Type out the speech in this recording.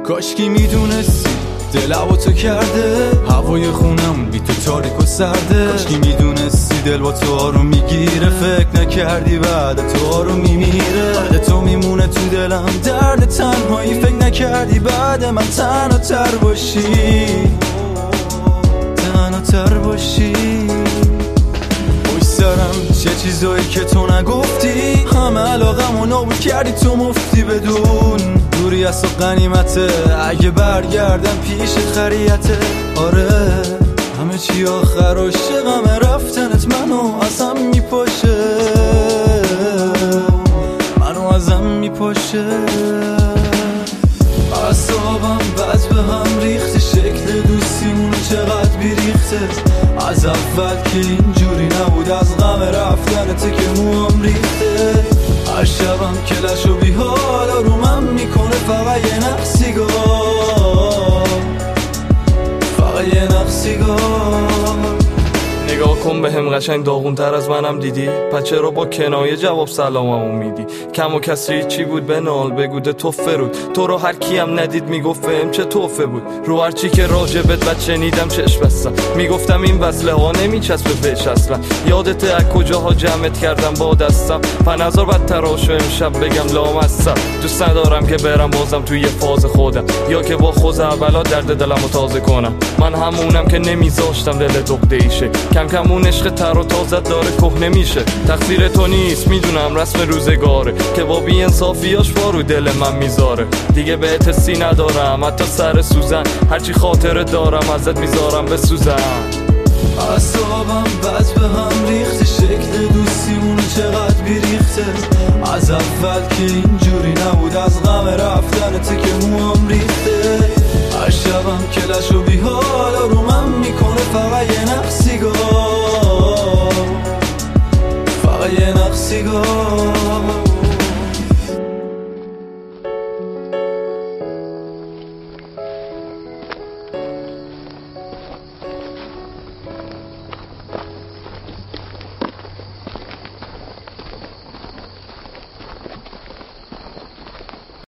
کاشکی میدونستی دل تو کرده هوای خونم بی تو تاریک و سرده. کاشکی میدونستی دل با تو آروم میگیره، فکر نکردی بعد تو آروم میمیره. بعد تو میمونه تو دلم درد تنهایی، فکر نکردی بعد من تنها تر باشی، تنها تر باشی. پشت سرم چه چیزایی که تو نگفتی، همه علاقم و نابود کردی تو مفتی. بدون دوری از تو غنیمته، اگه برگردم پیشت خریته. آره همه چی آخر عاشقم، رفتنت منو ازم میپاشه، منو ازم میپاشه. اعصابم بد به هم ریخته، شکل دوستیمون چقدر بیریخته. از اول که اینجوری نبود، از غم رفتنته که موام ریخته. هر شبم کلش و بیحال آرومم میکنه، فقط یه نقصیگاه، فقط یه نقصیگاه. نگاه کن به هم قشنگ داغون تر از منم دیدی، پس چرا با کنایه جواب سلاممو میدی؟ کم و کسری چی بود بنال بگوده تو فرود، تو رو هر کیم ندید میگفت فهم چه توفه بود. رو هر چی که راجبت بد شنیدم چشم بستم، میگفتم این وصله ها نمیچسبه بهش اصلا. یادته از کجاها جمعت کردم با دستم، فنظر بد تراشو امشب بگم لامستم. دوست ندارم که برم بازم توی یه فاز خودم، یا که با خوز اولا درد دلمو تازه کنم. من همونم که نمیذاشتم دل دقده ایشه، کم کم اون عشق تر و تازت داره کهنه میشه. تقصیر تو نیست میدونم، رسم روزگاره که با بی انصافیاش رو دل من میذاره. دیگه بهت حسی ندارم حتی سر سوزن، هرچی خاطره دارم ازت میذارم بسوزن. اعصابم بد به هم ریخته، شکل دوستیمونو چقدر بیریخته. از اول که اینجوری نبود، از غم رفتنته که موام ریخته. هر شبم کلش و بیحال آرومم میکنه، فقط یه نقصیگاه، فقط یه نقصیگاه.